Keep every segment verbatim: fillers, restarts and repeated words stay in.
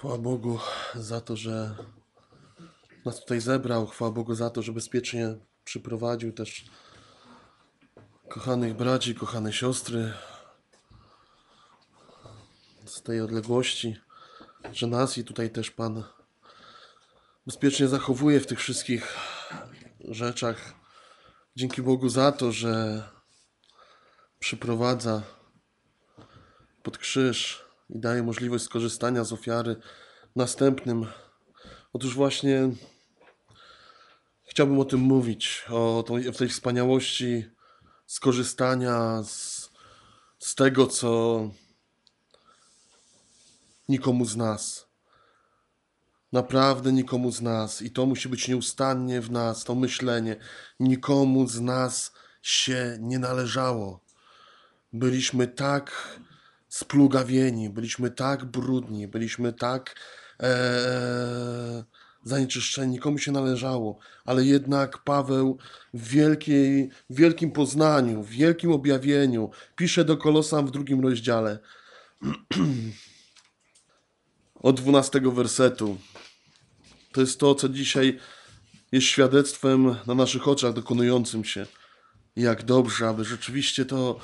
Chwała Bogu za to, że nas tutaj zebrał. Chwała Bogu za to, że bezpiecznie przyprowadził też kochanych braci, kochane siostry z tej odległości, że nas i tutaj też Pan bezpiecznie zachowuje w tych wszystkich rzeczach. Dzięki Bogu za to, że przyprowadza pod krzyż i daje możliwość skorzystania z ofiary następnym. Otóż właśnie chciałbym o tym mówić, o tej, o tej wspaniałości skorzystania z, z tego, co nikomu z nas, naprawdę nikomu z nas, i to musi być nieustannie w nas, to myślenie, nikomu z nas się nie należało. Byliśmy tak splugawieni, byliśmy tak brudni, byliśmy tak e, zanieczyszczeni, nikomu się należało, ale jednak Paweł w, wielkiej, w wielkim poznaniu, w wielkim objawieniu pisze do Kolosan w drugim rozdziale od dwunastego wersetu. To jest to, co dzisiaj jest świadectwem na naszych oczach dokonującym się. Jak dobrze, aby rzeczywiście to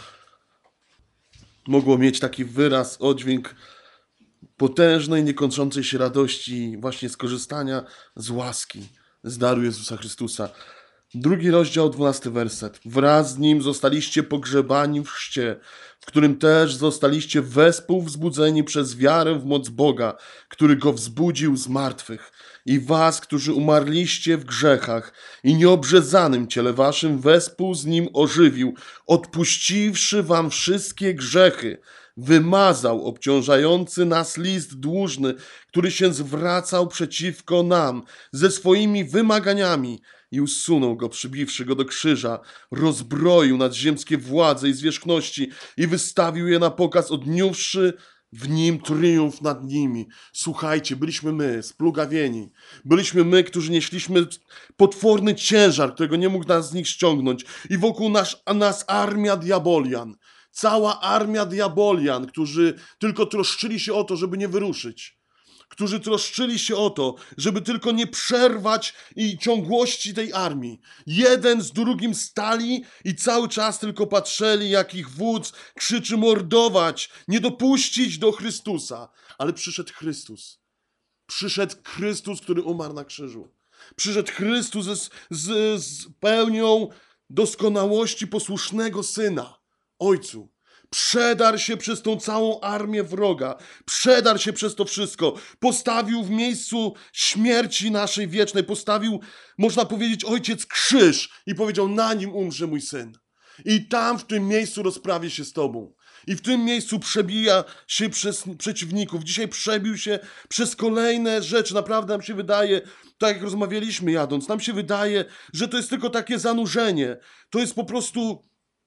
mogło mieć taki wyraz, oddźwięk potężnej, niekończącej się radości, właśnie skorzystania z łaski, z daru Jezusa Chrystusa. Drugi rozdział, dwunasty werset. Wraz z Nim zostaliście pogrzebani w chrzcie, w którym też zostaliście wespół wzbudzeni przez wiarę w moc Boga, który Go wzbudził z martwych. I was, którzy umarliście w grzechach i nieobrzezanym ciele waszym, wespół z Nim ożywił, odpuściwszy wam wszystkie grzechy, wymazał obciążający nas list dłużny, który się zwracał przeciwko nam ze swoimi wymaganiami, i usunął go, przybiwszy go do krzyża, rozbroił nadziemskie władze i zwierzchności i wystawił je na pokaz, odniósłszy w nim triumf nad nimi. Słuchajcie, byliśmy my, splugawieni. Byliśmy my, którzy nieśliśmy potworny ciężar, którego nie mógł nas z nich ściągnąć. I wokół nas, nas armia diabolian. Cała armia diabolian, którzy tylko troszczyli się o to, żeby nie wyruszyć. Którzy troszczyli się o to, żeby tylko nie przerwać i ciągłości tej armii. Jeden z drugim stali i cały czas tylko patrzyli, jak ich wódz krzyczy mordować, nie dopuścić do Chrystusa. Ale przyszedł Chrystus. Przyszedł Chrystus, który umarł na krzyżu. Przyszedł Chrystus z, z, z pełnią doskonałości posłusznego Syna, Ojcu. Przedarł się przez tą całą armię wroga. Przedarł się przez to wszystko. Postawił w miejscu śmierci naszej wiecznej. Postawił, można powiedzieć, Ojciec krzyż i powiedział: na nim umrze mój Syn. I tam w tym miejscu rozprawi się z Tobą. I w tym miejscu przebija się przez przeciwników. Dzisiaj przebił się przez kolejne rzeczy. Naprawdę nam się wydaje, tak jak rozmawialiśmy jadąc, nam się wydaje, że to jest tylko takie zanurzenie. To jest po prostu...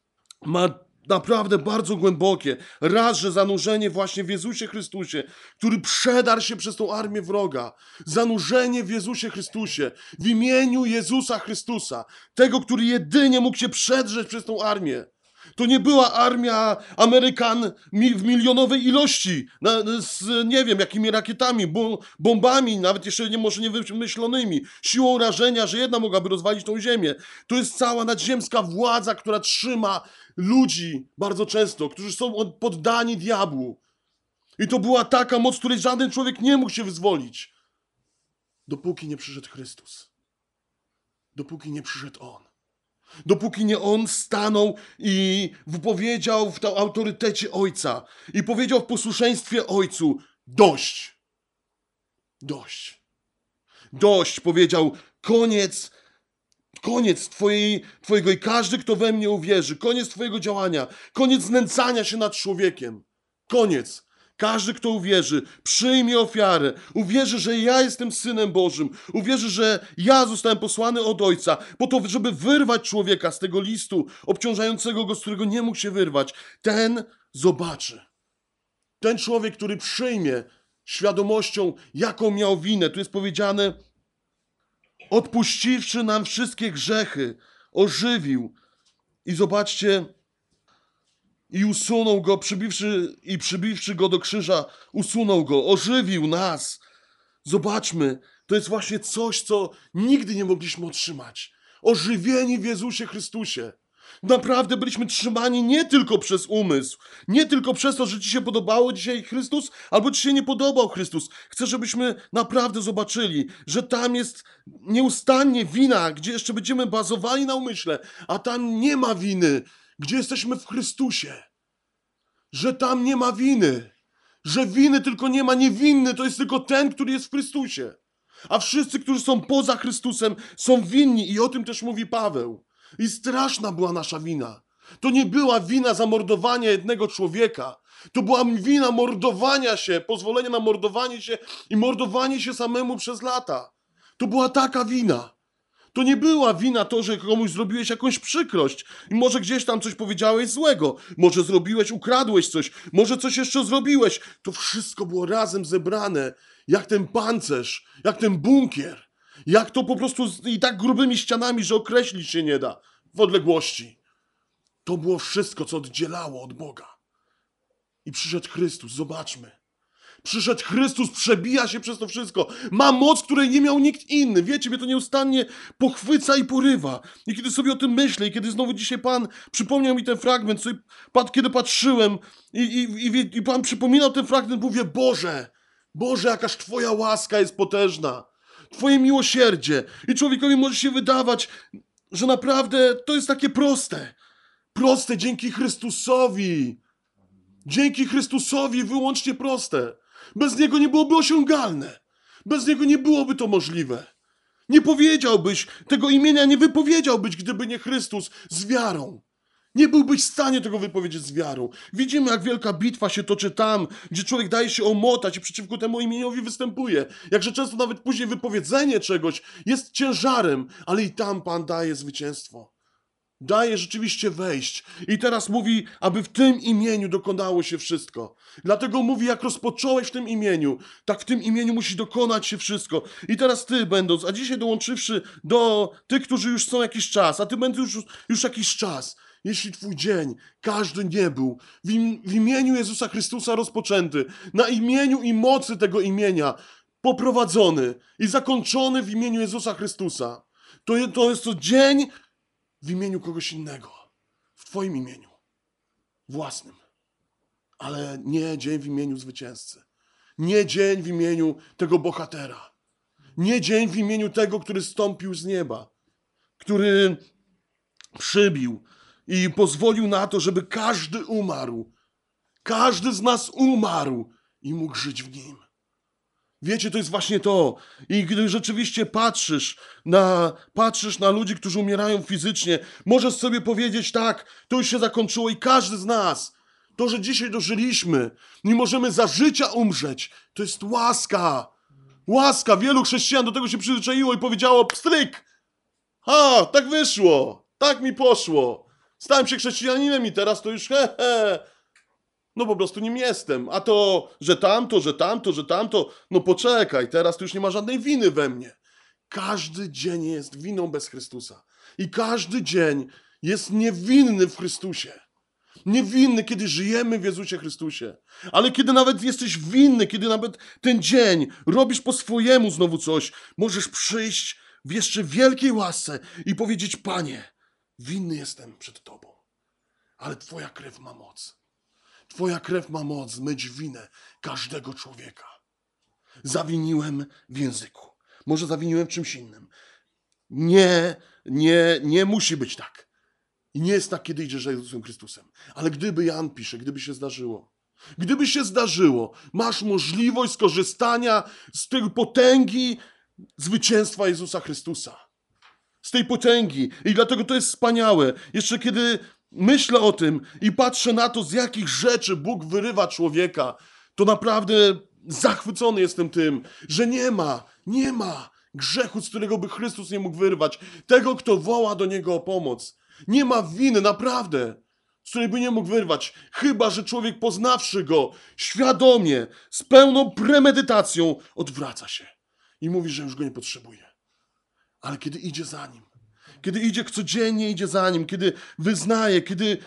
ma naprawdę bardzo głębokie. Raz, że zanurzenie właśnie w Jezusie Chrystusie, który przedarł się przez tą armię wroga. Zanurzenie w Jezusie Chrystusie, w imieniu Jezusa Chrystusa, tego, który jedynie mógł się przedrzeć przez tą armię. To nie była armia Amerykan w milionowej ilości, z nie wiem jakimi rakietami, bombami, nawet jeszcze nie, może nie wymyślonymi, siłą rażenia, że jedna mogłaby rozwalić tą ziemię. To jest cała nadziemska władza, która trzyma ludzi bardzo często, którzy są poddani diabłu. I to była taka moc, której żaden człowiek nie mógł się wyzwolić, dopóki nie przyszedł Chrystus. Dopóki nie przyszedł On. Dopóki nie On stanął i wypowiedział w tym autorytecie Ojca i powiedział w posłuszeństwie Ojcu: dość. Dość. Dość, powiedział, koniec, koniec twojej, twojego i każdy, kto we mnie uwierzy, koniec twojego działania, koniec znęcania się nad człowiekiem. Koniec. Każdy, kto uwierzy, przyjmie ofiarę, uwierzy, że ja jestem Synem Bożym, uwierzy, że ja zostałem posłany od Ojca, po to, żeby wyrwać człowieka z tego listu obciążającego go, z którego nie mógł się wyrwać, ten zobaczy. Ten człowiek, który przyjmie świadomością, jaką miał winę, tu jest powiedziane, odpuściwszy nam wszystkie grzechy, ożywił. I zobaczcie, i usunął go, przybiwszy i przybiwszy go do krzyża, usunął go, ożywił nas. Zobaczmy, to jest właśnie coś, co nigdy nie mogliśmy otrzymać. Ożywieni w Jezusie Chrystusie. Naprawdę byliśmy trzymani nie tylko przez umysł, nie tylko przez to, że ci się podobało dzisiaj Chrystus, albo ci się nie podobał Chrystus. Chcę, żebyśmy naprawdę zobaczyli, że tam jest nieustannie wina, gdzie jeszcze będziemy bazowali na umyśle, a tam nie ma winy, gdzie jesteśmy w Chrystusie. Że tam nie ma winy. Że winy tylko nie ma, niewinny to jest tylko ten, który jest w Chrystusie. A wszyscy, którzy są poza Chrystusem, są winni i o tym też mówi Paweł. I straszna była nasza wina. To nie była wina zamordowania jednego człowieka. To była wina mordowania się, pozwolenia na mordowanie się i mordowanie się samemu przez lata. To była taka wina. To nie była wina to, że komuś zrobiłeś jakąś przykrość i może gdzieś tam coś powiedziałeś złego, może zrobiłeś, ukradłeś coś, może coś jeszcze zrobiłeś. To wszystko było razem zebrane, jak ten pancerz, jak ten bunkier, jak to po prostu z, i tak grubymi ścianami, że określić się nie da w odległości. To było wszystko, co oddzielało od Boga. I przyszedł Chrystus, zobaczmy. Przyszedł Chrystus, przebija się przez to wszystko. Ma moc, której nie miał nikt inny. Wiecie, mnie to nieustannie pochwyca i porywa. I kiedy sobie o tym myślę, i kiedy znowu dzisiaj Pan przypomniał mi ten fragment, sobie, kiedy patrzyłem i, i, i, i Pan przypominał ten fragment, mówię, Boże, Boże, jakaż Twoja łaska jest potężna. Twoje miłosierdzie. I człowiekowi może się wydawać, że naprawdę to jest takie proste. Proste dzięki Chrystusowi. Dzięki Chrystusowi wyłącznie proste. Bez Niego nie byłoby osiągalne. Bez Niego nie byłoby to możliwe. Nie powiedziałbyś, tego imienia nie wypowiedziałbyś, gdyby nie Chrystus z wiarą. Nie byłbyś w stanie tego wypowiedzieć z wiarą. Widzimy, jak wielka bitwa się toczy tam, gdzie człowiek daje się omotać i przeciwko temu imieniowi występuje. Jakże często nawet później wypowiedzenie czegoś jest ciężarem, ale i tam Pan daje zwycięstwo. Daje rzeczywiście wejść. I teraz mówi, aby w tym imieniu dokonało się wszystko. Dlatego mówi, jak rozpocząłeś w tym imieniu, tak w tym imieniu musi dokonać się wszystko. I teraz ty będąc, a dzisiaj dołączywszy do tych, którzy już są jakiś czas, a ty będziesz już, już jakiś czas, jeśli twój dzień, każdy nie był w, im, w imieniu Jezusa Chrystusa rozpoczęty, na imieniu i mocy tego imienia poprowadzony i zakończony w imieniu Jezusa Chrystusa, to, je, to jest to dzień w imieniu kogoś innego, w Twoim imieniu, własnym, ale nie dzień w imieniu zwycięzcy, nie dzień w imieniu tego bohatera, nie dzień w imieniu tego, który stąpił z nieba, który przybił i pozwolił na to, żeby każdy umarł, każdy z nas umarł i mógł żyć w nim. Wiecie, to jest właśnie to. I gdy rzeczywiście patrzysz na, patrzysz na ludzi, którzy umierają fizycznie, możesz sobie powiedzieć, tak, to już się zakończyło i każdy z nas, to, że dzisiaj dożyliśmy, nie możemy za życia umrzeć, to jest łaska. Łaska. Wielu chrześcijan do tego się przyzwyczaiło i powiedziało, pstryk, ha, tak wyszło, tak mi poszło. Stałem się chrześcijaninem i teraz to już he, he. No po prostu nim jestem. A to, że tamto, że tamto, że tamto, no poczekaj, teraz to już nie ma żadnej winy we mnie. Każdy dzień jest winą bez Chrystusa. I każdy dzień jest niewinny w Chrystusie. Niewinny, kiedy żyjemy w Jezusie Chrystusie. Ale kiedy nawet jesteś winny, kiedy nawet ten dzień robisz po swojemu znowu coś, możesz przyjść w jeszcze wielkiej łasce i powiedzieć, Panie, winny jestem przed Tobą, ale Twoja krew ma moc. Twoja krew ma moc zmyć winę każdego człowieka. Zawiniłem w języku. Może zawiniłem w czymś innym. Nie, nie, nie musi być tak. I nie jest tak, kiedy idziesz za Jezusem Chrystusem. Ale gdyby, Jan pisze, gdyby się zdarzyło, gdyby się zdarzyło, masz możliwość skorzystania z tej potęgi zwycięstwa Jezusa Chrystusa. Z tej potęgi. I dlatego to jest wspaniałe. Jeszcze kiedy myślę o tym i patrzę na to, z jakich rzeczy Bóg wyrywa człowieka, to naprawdę zachwycony jestem tym, że nie ma, nie ma grzechu, z którego by Chrystus nie mógł wyrwać. Tego, kto woła do Niego o pomoc. Nie ma winy, naprawdę, z której by nie mógł wyrwać. Chyba że człowiek, poznawszy Go świadomie, z pełną premedytacją, odwraca się i mówi, że już Go nie potrzebuje. Ale kiedy idzie za Nim, kiedy idzie codziennie, idzie za Nim, kiedy wyznaje, kiedy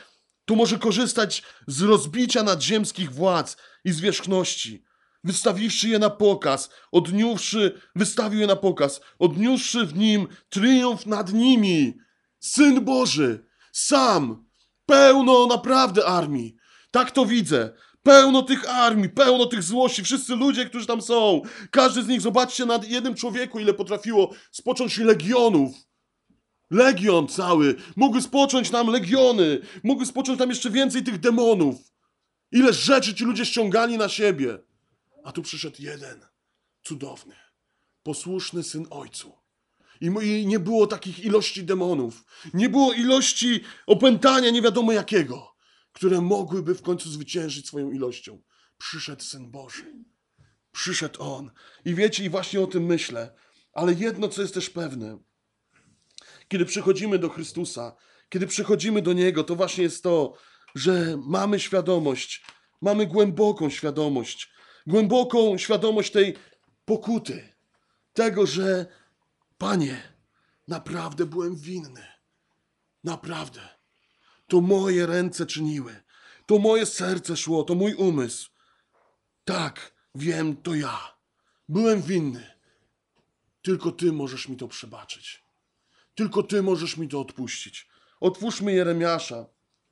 To może korzystać z rozbicia nadziemskich władz i zwierzchności, wystawiwszy je na pokaz, odniósłszy, wystawił je na pokaz, odniósłszy w nim triumf nad nimi. Syn Boży, sam, pełno naprawdę armii. Tak to widzę. Pełno tych armii, pełno tych złości, wszyscy ludzie, którzy tam są. Każdy z nich, zobaczcie, na jednym człowieku, ile potrafiło spocząć legionów. Legion cały. Mogły spocząć nam legiony. Mogły spocząć tam jeszcze więcej tych demonów. Ile rzeczy ci ludzie ściągali na siebie. A tu przyszedł jeden, cudowny, posłuszny syn Ojcu. I nie było takich ilości demonów. Nie było ilości opętania nie wiadomo jakiego, które mogłyby w końcu zwyciężyć swoją ilością. Przyszedł Syn Boży. Przyszedł On. I wiecie, i właśnie o tym myślę. Ale jedno, co jest też pewne. Kiedy przychodzimy do Chrystusa, kiedy przychodzimy do Niego, to właśnie jest to, że mamy świadomość, mamy głęboką świadomość, głęboką świadomość tej pokuty. Tego, że Panie, naprawdę byłem winny. Naprawdę. To moje ręce czyniły. To moje serce szło, to mój umysł. Tak, wiem, to ja. Byłem winny. Tylko Ty możesz mi to przebaczyć. Tylko Ty możesz mi to odpuścić. Otwórzmy Jeremiasza.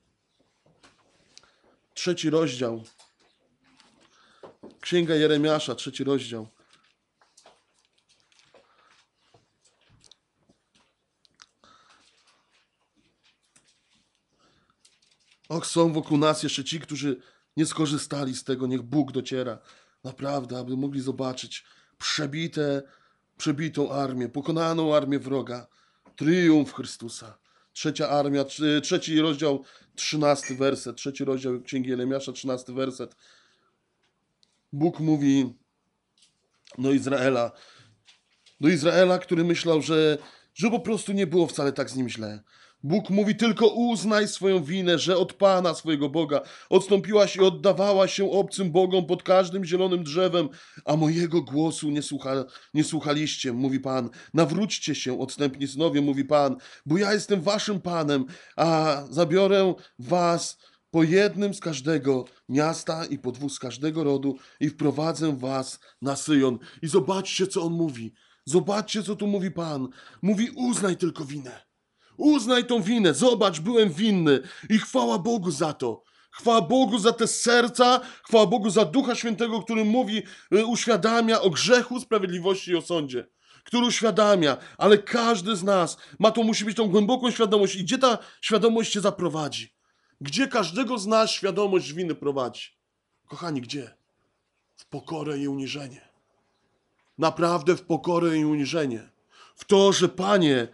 Trzeci rozdział. Księga Jeremiasza, trzeci rozdział. Och, są wokół nas jeszcze ci, którzy nie skorzystali z tego. Niech Bóg dociera. Naprawdę, aby mogli zobaczyć przebite, przebitą armię, pokonaną armię wroga. Triumf Chrystusa. Trzecia armia, trzeci rozdział, trzynasty werset. Trzeci rozdział Księgi Jeremiasza, trzynasty werset. Bóg mówi do Izraela, do Izraela, który myślał, że, że po prostu nie było wcale tak z nim źle. Bóg mówi, tylko uznaj swoją winę, że od Pana, swojego Boga, odstąpiłaś i oddawałaś się obcym bogom pod każdym zielonym drzewem, a mojego głosu nie, słucha, nie słuchaliście, mówi Pan. Nawróćcie się, odstępni synowie, mówi Pan, bo ja jestem waszym Panem, a zabiorę was po jednym z każdego miasta i po dwóch z każdego rodu i wprowadzę was na Syjon. I zobaczcie, co on mówi. Zobaczcie, co tu mówi Pan. Mówi, uznaj tylko winę. Uznaj tą winę. Zobacz, byłem winny. I chwała Bogu za to. Chwała Bogu za te serca. Chwała Bogu za Ducha Świętego, który mówi, uświadamia o grzechu, sprawiedliwości i o sądzie. Który uświadamia. Ale każdy z nas ma to, musi mieć tą głęboką świadomość. I gdzie ta świadomość cię zaprowadzi? Gdzie każdego z nas świadomość winy prowadzi? Kochani, gdzie? W pokorę i uniżenie. Naprawdę w pokorę i uniżenie. W to, że Panie,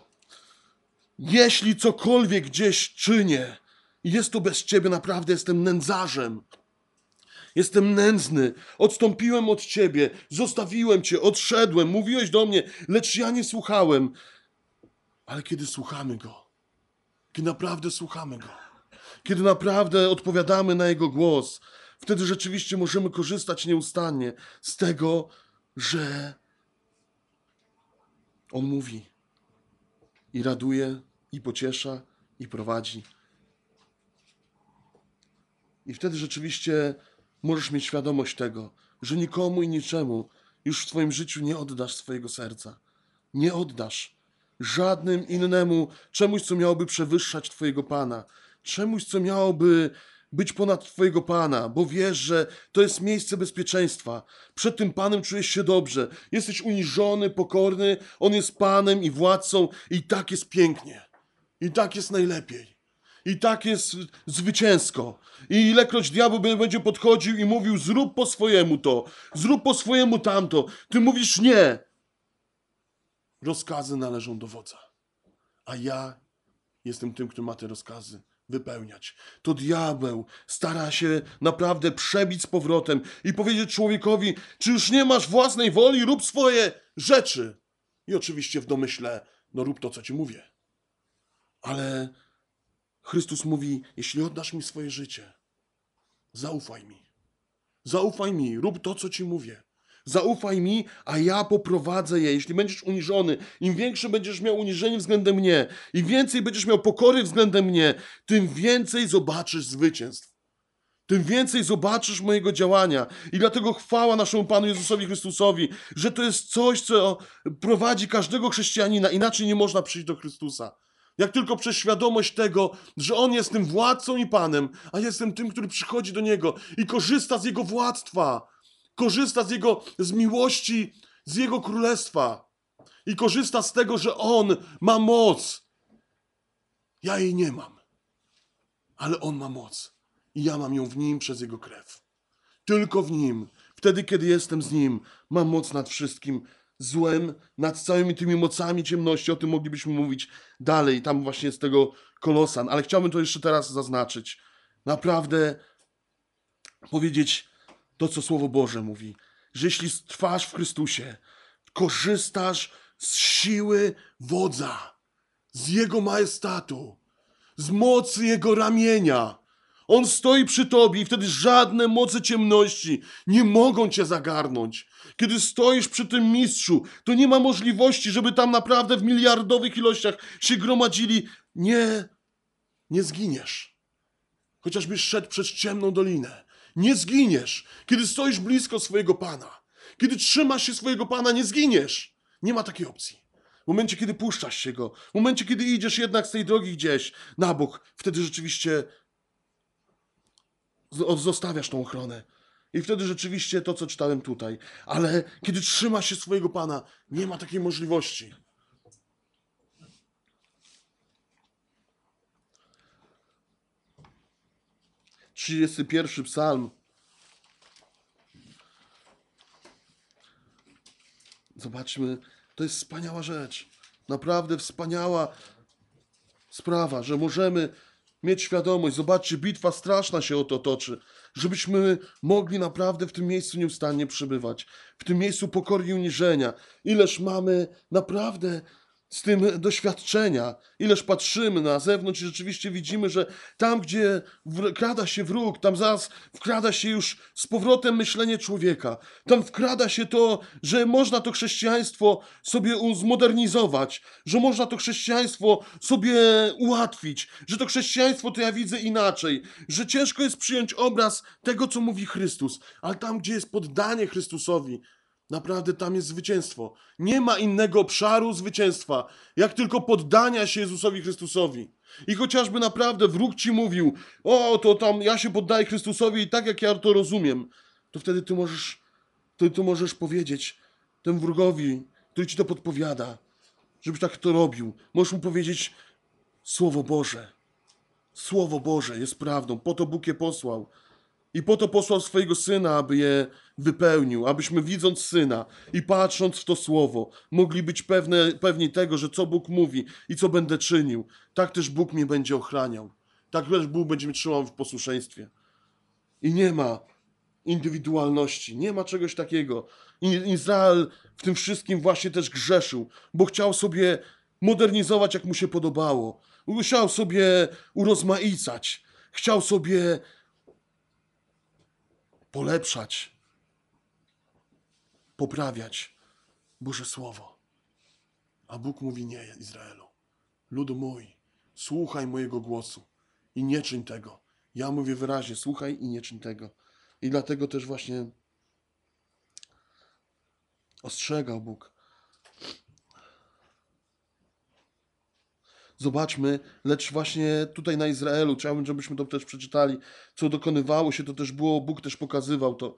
jeśli cokolwiek gdzieś czynię, jest to bez Ciebie, naprawdę jestem nędzarzem. Jestem nędzny. Odstąpiłem od Ciebie. Zostawiłem Cię. Odszedłem. Mówiłeś do mnie, lecz ja nie słuchałem. Ale kiedy słuchamy Go, kiedy naprawdę słuchamy Go, kiedy naprawdę odpowiadamy na Jego głos, wtedy rzeczywiście możemy korzystać nieustannie z tego, że On mówi i raduje, i pociesza, i prowadzi. I wtedy rzeczywiście możesz mieć świadomość tego, że nikomu i niczemu już w Twoim życiu nie oddasz swojego serca. Nie oddasz żadnym innemu czemuś, co miałoby przewyższać Twojego Pana. Czemuś, co miałoby być ponad Twojego Pana, bo wiesz, że to jest miejsce bezpieczeństwa. Przed tym Panem czujesz się dobrze. Jesteś uniżony, pokorny. On jest Panem i władcą i tak jest pięknie. I tak jest najlepiej. I tak jest zwycięsko. I ilekroć diabeł będzie podchodził i mówił, zrób po swojemu to, zrób po swojemu tamto. Ty mówisz nie. Rozkazy należą do wodza. A ja jestem tym, który ma te rozkazy wypełniać. To diabeł stara się naprawdę przebić z powrotem i powiedzieć człowiekowi, czy już nie masz własnej woli, rób swoje rzeczy. I oczywiście w domyśle, no rób to, co ci mówię. Ale Chrystus mówi, jeśli oddasz mi swoje życie, zaufaj mi. Zaufaj mi, rób to, co ci mówię. Zaufaj mi, a ja poprowadzę je. Jeśli będziesz uniżony, im większe będziesz miał uniżenie względem mnie, im więcej będziesz miał pokory względem mnie, tym więcej zobaczysz zwycięstw. Tym więcej zobaczysz mojego działania. I dlatego chwała naszemu Panu Jezusowi Chrystusowi, że to jest coś, co prowadzi każdego chrześcijanina. Inaczej nie można przyjść do Chrystusa. Jak tylko przez świadomość tego, że On jest tym władcą i Panem, a jestem tym, który przychodzi do Niego i korzysta z Jego władztwa, korzysta z Jego, z miłości, z Jego królestwa i korzysta z tego, że On ma moc. Ja jej nie mam, ale On ma moc i ja mam ją w Nim przez Jego krew. Tylko w Nim. Wtedy, kiedy jestem z Nim, mam moc nad wszystkim złem, nad całymi tymi mocami ciemności. O tym moglibyśmy mówić dalej, tam właśnie z tego Kolosan. Ale chciałbym to jeszcze teraz zaznaczyć. Naprawdę powiedzieć to, co Słowo Boże mówi. Że jeśli trwasz w Chrystusie, korzystasz z siły wodza, z Jego majestatu, z mocy Jego ramienia. On stoi przy tobie i wtedy żadne moce ciemności nie mogą cię zagarnąć. Kiedy stoisz przy tym mistrzu, to nie ma możliwości, żeby tam naprawdę w miliardowych ilościach się gromadzili. Nie, nie zginiesz. Chociażbyś szedł przez ciemną dolinę. Nie zginiesz. Kiedy stoisz blisko swojego Pana, kiedy trzymasz się swojego Pana, nie zginiesz. Nie ma takiej opcji. W momencie, kiedy puszczasz się Go, w momencie, kiedy idziesz jednak z tej drogi gdzieś na bok, wtedy rzeczywiście zostawiasz tą ochronę. I wtedy rzeczywiście to, co czytałem tutaj. Ale kiedy trzymasz się swojego Pana, nie ma takiej możliwości. trzydziesty pierwszy psalm. Zobaczmy, to jest wspaniała rzecz. Naprawdę wspaniała sprawa, że możemy mieć świadomość. Zobaczcie, bitwa straszna się o to toczy. Żebyśmy mogli naprawdę w tym miejscu nieustannie przebywać. W tym miejscu pokory i uniżenia. Ileż mamy naprawdę z tym doświadczenia. Ileż patrzymy na zewnątrz i rzeczywiście widzimy, że tam, gdzie wkrada się wróg, tam zaraz wkrada się już z powrotem myślenie człowieka. Tam wkrada się to, że można to chrześcijaństwo sobie zmodernizować, że można to chrześcijaństwo sobie ułatwić, że to chrześcijaństwo to ja widzę inaczej, że ciężko jest przyjąć obraz tego, co mówi Chrystus, ale tam, gdzie jest poddanie Chrystusowi, naprawdę tam jest zwycięstwo. Nie ma innego obszaru zwycięstwa, jak tylko poddania się Jezusowi Chrystusowi. I chociażby naprawdę wróg ci mówił, o, to tam ja się poddaję Chrystusowi i tak jak ja to rozumiem, to wtedy ty możesz, ty, ty możesz powiedzieć temu wrogowi, który ci to podpowiada, żebyś tak to robił. Możesz mu powiedzieć, Słowo Boże, Słowo Boże jest prawdą, po to Bóg je posłał. I po to posłał swojego Syna, aby je wypełnił, abyśmy widząc Syna i patrząc w to Słowo, mogli być pewne, pewni tego, że co Bóg mówi i co będę czynił, tak też Bóg mnie będzie ochraniał. Tak też Bóg będzie mnie trzymał w posłuszeństwie. I nie ma indywidualności, nie ma czegoś takiego. Izrael w tym wszystkim właśnie też grzeszył, bo chciał sobie modernizować, jak mu się podobało. Chciał sobie urozmaicać. Chciał sobie polepszać, poprawiać Boże Słowo. A Bóg mówi nie, Izraelu. Ludu mój, słuchaj mojego głosu i nie czyń tego. Ja mówię wyraźnie, słuchaj i nie czyń tego. I dlatego też właśnie ostrzegał Bóg. Zobaczmy, lecz właśnie tutaj na Izraelu, chciałbym, żebyśmy to też przeczytali, co dokonywało się, to też było, Bóg też pokazywał to.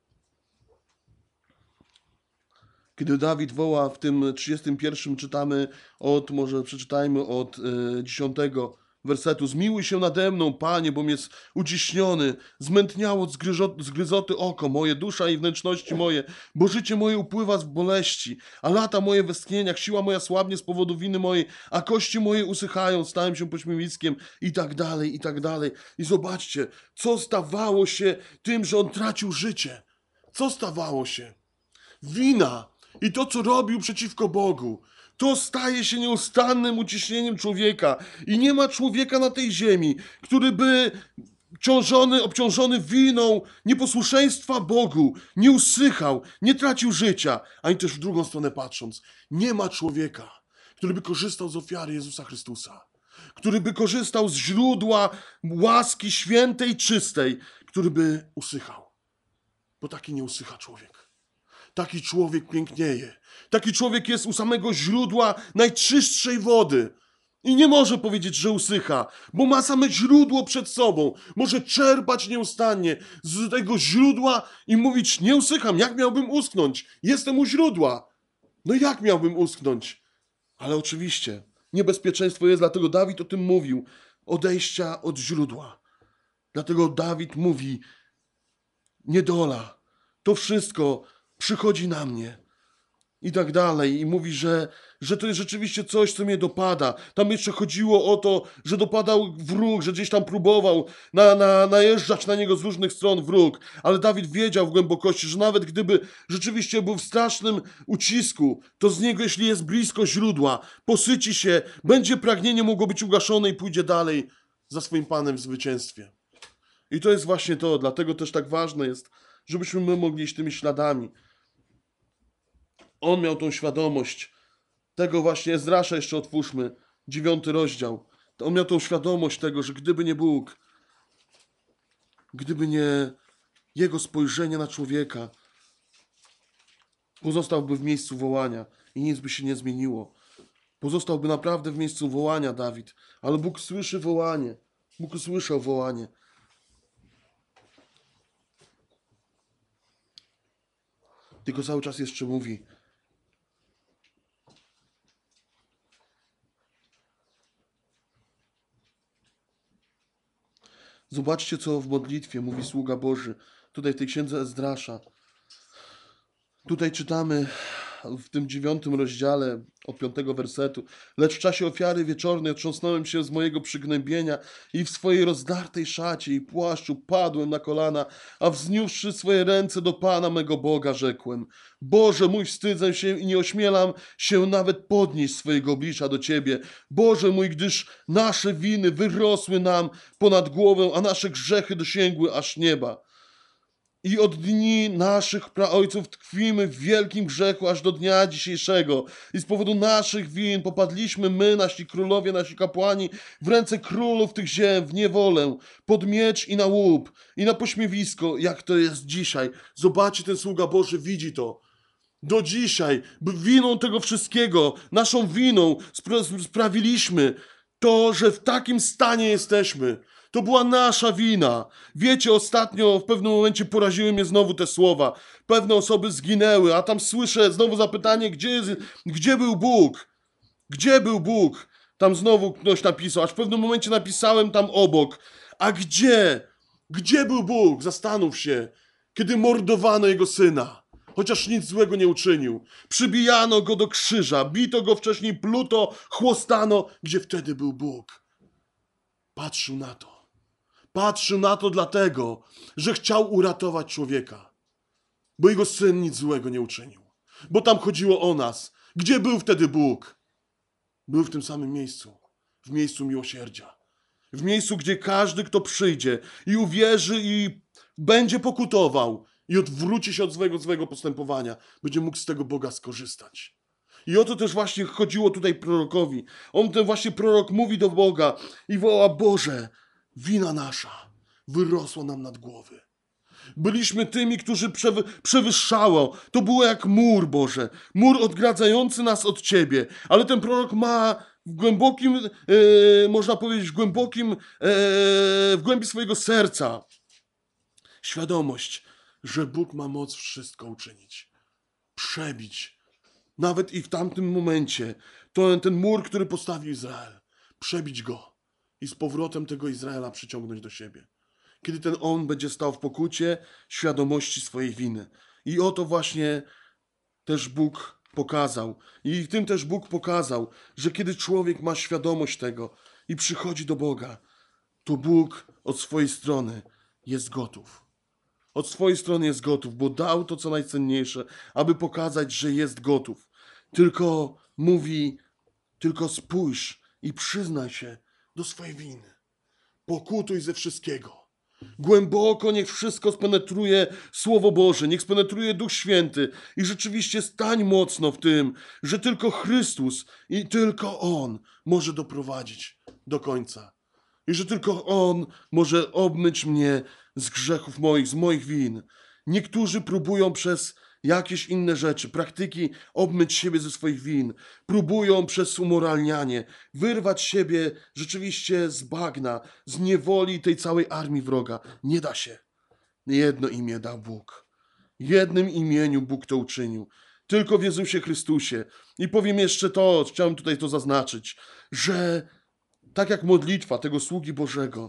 Kiedy Dawid woła w tym trzydziestym pierwszym, czytamy od, może przeczytajmy od y, dziesiątego wersetu. Zmiłuj się nade mną, Panie, bom jest uciśniony, zmętniało zgryzoty oko moje, dusza i wnętrzności moje, bo życie moje upływa z boleści, a lata moje w westchnieniach, siła moja słabnie z powodu winy mojej, a kości moje usychają, stałem się pośmiewiskiem i tak dalej, i tak dalej. I zobaczcie, co stawało się tym, że on tracił życie. Co stawało się? Wina i to, co robił przeciwko Bogu. To staje się nieustannym uciśnieniem człowieka. I nie ma człowieka na tej ziemi, który by obciążony, obciążony winą nieposłuszeństwa Bogu, nie usychał, nie tracił życia, ani też w drugą stronę patrząc, nie ma człowieka, który by korzystał z ofiary Jezusa Chrystusa, który by korzystał z źródła łaski świętej, czystej, który by usychał. Bo taki nie usycha człowiek. Taki człowiek pięknieje. Taki człowiek jest u samego źródła najczystszej wody. I nie może powiedzieć, że usycha, bo ma same źródło przed sobą. Może czerpać nieustannie z tego źródła i mówić, nie usycham, jak miałbym uschnąć? Jestem u źródła. No jak miałbym uschnąć? Ale oczywiście, niebezpieczeństwo jest, dlatego Dawid o tym mówił. Odejścia od źródła. Dlatego Dawid mówi, niedola, to wszystko przychodzi na mnie. I tak dalej. I mówi, że, że to jest rzeczywiście coś, co mnie dopada. Tam jeszcze chodziło o to, że dopadał wróg, że gdzieś tam próbował na, na, najeżdżać na niego z różnych stron wróg. Ale Dawid wiedział w głębokości, że nawet gdyby rzeczywiście był w strasznym ucisku, to z niego, jeśli jest blisko źródła, posyci się, będzie pragnienie mogło być ugaszone i pójdzie dalej za swoim Panem w zwycięstwie. I to jest właśnie to. Dlatego też tak ważne jest, żebyśmy my mogli iść tymi śladami. On miał tą świadomość tego właśnie, Ezdrasza jeszcze otwórzmy, dziewiąty rozdział. On miał tą świadomość tego, że gdyby nie Bóg, gdyby nie Jego spojrzenie na człowieka, pozostałby w miejscu wołania i nic by się nie zmieniło. Pozostałby naprawdę w miejscu wołania Dawid, ale Bóg słyszy wołanie. Bóg usłyszał wołanie. Tylko cały czas jeszcze mówi, zobaczcie, co w modlitwie mówi sługa Boży. Tutaj w tej księdze Ezdrasza. Tutaj czytamy w tym dziewiątym rozdziale od piątego wersetu. Lecz w czasie ofiary wieczornej otrząsnąłem się z mojego przygnębienia i w swojej rozdartej szacie i płaszczu padłem na kolana, a wzniósłszy swoje ręce do Pana mego Boga rzekłem: Boże mój, wstydzę się i nie ośmielam się nawet podnieść swojego oblicza do Ciebie. Boże mój, gdyż nasze winy wyrosły nam ponad głowę, a nasze grzechy dosięgły aż nieba. I od dni naszych praojców tkwimy w wielkim grzechu aż do dnia dzisiejszego. I z powodu naszych win popadliśmy my, nasi królowie, nasi kapłani, w ręce królów tych ziem, w niewolę, pod miecz i na łup, i na pośmiewisko, jak to jest dzisiaj. Zobaczcie, ten sługa Boży widzi to. Do dzisiaj, by winą tego wszystkiego, naszą winą spra- sprawiliśmy to, że w takim stanie jesteśmy. To była nasza wina. Wiecie, ostatnio w pewnym momencie poraziły mnie znowu te słowa. Pewne osoby zginęły, a tam słyszę znowu zapytanie, gdzie, jest, gdzie był Bóg? Gdzie był Bóg? Tam znowu ktoś napisał, aż w pewnym momencie napisałem tam obok. A gdzie? Gdzie był Bóg? Zastanów się, kiedy mordowano jego syna. Chociaż nic złego nie uczynił. Przybijano go do krzyża, bito go wcześniej, pluto, chłostano. Gdzie wtedy był Bóg? Patrzył na to. Patrzył na to dlatego, że chciał uratować człowieka. Bo jego syn nic złego nie uczynił. Bo tam chodziło o nas. Gdzie był wtedy Bóg? Był w tym samym miejscu. W miejscu miłosierdzia. W miejscu, gdzie każdy, kto przyjdzie i uwierzy i będzie pokutował i odwróci się od swojego złego postępowania, będzie mógł z tego Boga skorzystać. I o to też właśnie chodziło tutaj prorokowi. On, ten właśnie prorok, mówi do Boga i woła: Boże, wina nasza wyrosła nam nad głowy. Byliśmy tymi, którzy przewy, przewyższało. To było jak mur, Boże. Mur odgradzający nas od Ciebie. Ale ten prorok ma w głębokim, e, można powiedzieć, w głębokim, e, w głębi swojego serca świadomość, że Bóg ma moc wszystko uczynić. Przebić. Nawet i w tamtym momencie to, ten mur, który postawił Izrael. Przebić go i z powrotem tego Izraela przyciągnąć do siebie. Kiedy ten on będzie stał w pokucie świadomości swojej winy. I oto właśnie też Bóg pokazał. I w tym też Bóg pokazał, że kiedy człowiek ma świadomość tego i przychodzi do Boga, to Bóg od swojej strony jest gotów. Od swojej strony jest gotów, bo dał to, co najcenniejsze, aby pokazać, że jest gotów. Tylko mówi, tylko spójrz i przyznaj się do swojej winy. Pokutuj ze wszystkiego. Głęboko niech wszystko spenetruje Słowo Boże, niech spenetruje Duch Święty i rzeczywiście stań mocno w tym, że tylko Chrystus i tylko On może doprowadzić do końca. I że tylko On może obmyć mnie z grzechów moich, z moich win. Niektórzy próbują przez jakieś inne rzeczy, praktyki obmyć siebie ze swoich win. Próbują przez umoralnianie wyrwać siebie rzeczywiście z bagna, z niewoli tej całej armii wroga. Nie da się. Jedno imię dał Bóg. Jednym imieniu Bóg to uczynił. Tylko w Jezusie Chrystusie. I powiem jeszcze to, chciałem tutaj to zaznaczyć, że tak jak modlitwa tego sługi Bożego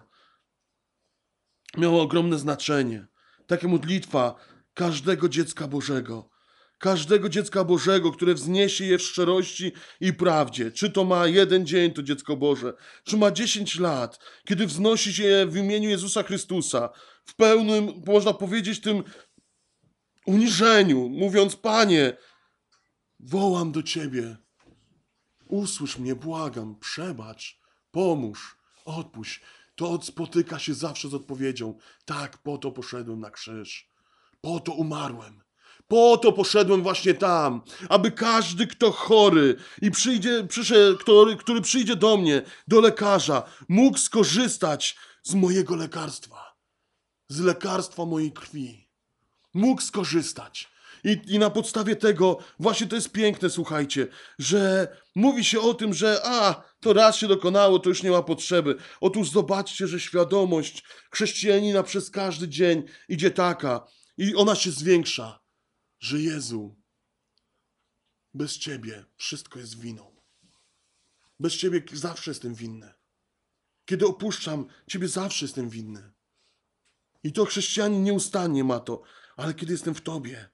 miała ogromne znaczenie, taka modlitwa każdego dziecka Bożego, każdego dziecka Bożego, które wzniesie je w szczerości i prawdzie. Czy to ma jeden dzień, to dziecko Boże, czy ma dziesięć lat, kiedy wznosi się je w imieniu Jezusa Chrystusa, w pełnym, można powiedzieć, tym uniżeniu, mówiąc: Panie, wołam do Ciebie, usłysz mnie, błagam, przebacz, pomóż, odpuść. To spotyka się zawsze z odpowiedzią: tak, po to poszedłem na krzyż, po to umarłem, po to poszedłem właśnie tam, aby każdy, kto chory i przyjdzie, przyszedł, który, który przyjdzie do mnie, do lekarza, mógł skorzystać z mojego lekarstwa, z lekarstwa mojej krwi. Mógł skorzystać. I, I na podstawie tego właśnie to jest piękne, słuchajcie, że mówi się o tym, że a, to raz się dokonało, to już nie ma potrzeby. Otóż zobaczcie, że świadomość chrześcijanina przez każdy dzień idzie taka i ona się zwiększa, że Jezu, bez Ciebie wszystko jest winą. Bez Ciebie zawsze jestem winny. Kiedy opuszczam Ciebie, zawsze jestem winny. I to chrześcijanin nieustannie ma to, ale kiedy jestem w Tobie,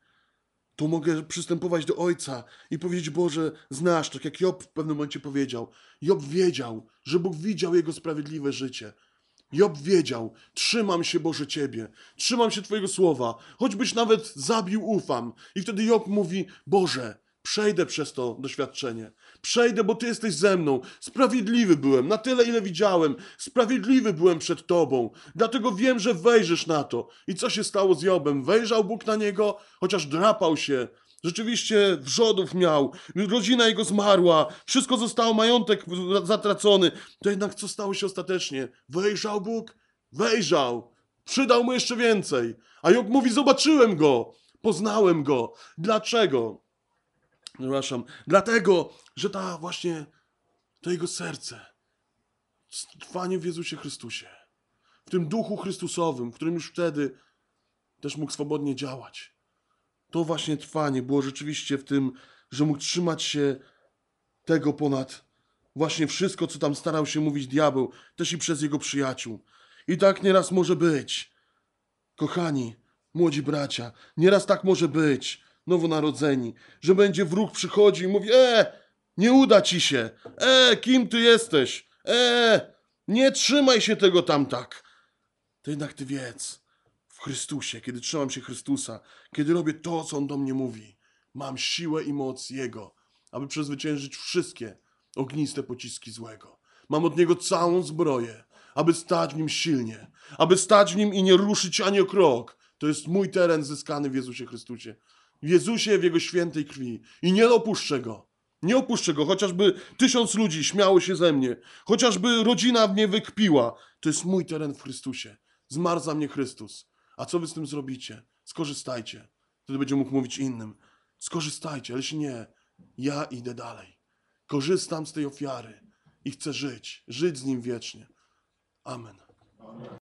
to mogę przystępować do Ojca i powiedzieć: Boże, znasz, tak jak Job w pewnym momencie powiedział. Job wiedział, że Bóg widział jego sprawiedliwe życie. Job wiedział: trzymam się, Boże, Ciebie, trzymam się Twojego słowa, choćbyś nawet zabił, ufam. I wtedy Job mówi: Boże, przejdę przez to doświadczenie. Przejdę, bo Ty jesteś ze mną. Sprawiedliwy byłem, na tyle, ile widziałem. Sprawiedliwy byłem przed Tobą. Dlatego wiem, że wejrzysz na to. I co się stało z Jobem? Wejrzał Bóg na niego, chociaż drapał się. Rzeczywiście wrzodów miał. Rodzina jego zmarła. Wszystko zostało, majątek zatracony. To jednak co stało się ostatecznie? Wejrzał Bóg? Wejrzał. Przydał mu jeszcze więcej. A Job mówi: zobaczyłem go. Poznałem go. Dlaczego? Przepraszam, dlatego, że ta właśnie, to jego serce, trwanie w Jezusie Chrystusie, w tym duchu Chrystusowym, w którym już wtedy też mógł swobodnie działać. To właśnie trwanie było rzeczywiście w tym, że mógł trzymać się tego ponad właśnie wszystko, co tam starał się mówić diabeł, też i przez jego przyjaciół. I tak nieraz może być, kochani, młodzi bracia, nieraz tak może być, nowonarodzeni, że będzie wróg przychodził i mówi: e, nie uda ci się, e, kim ty jesteś, e, nie trzymaj się tego tam tak. To jednak ty wiedz, w Chrystusie, kiedy trzymam się Chrystusa, kiedy robię to, co On do mnie mówi, mam siłę i moc Jego, aby przezwyciężyć wszystkie ogniste pociski złego. Mam od Niego całą zbroję, aby stać w Nim silnie, aby stać w Nim i nie ruszyć ani o krok. To jest mój teren zyskany w Jezusie Chrystusie. W Jezusie, w Jego świętej krwi. I nie opuszczę Go. Nie opuszczę Go, chociażby tysiąc ludzi śmiało się ze mnie, chociażby rodzina mnie wykpiła. To jest mój teren w Chrystusie. Zmarł za mnie Chrystus. A co wy z tym zrobicie? Skorzystajcie. Wtedy będzie mógł mówić innym: skorzystajcie, ale jeśli nie, ja idę dalej. Korzystam z tej ofiary i chcę żyć. Żyć z Nim wiecznie. Amen.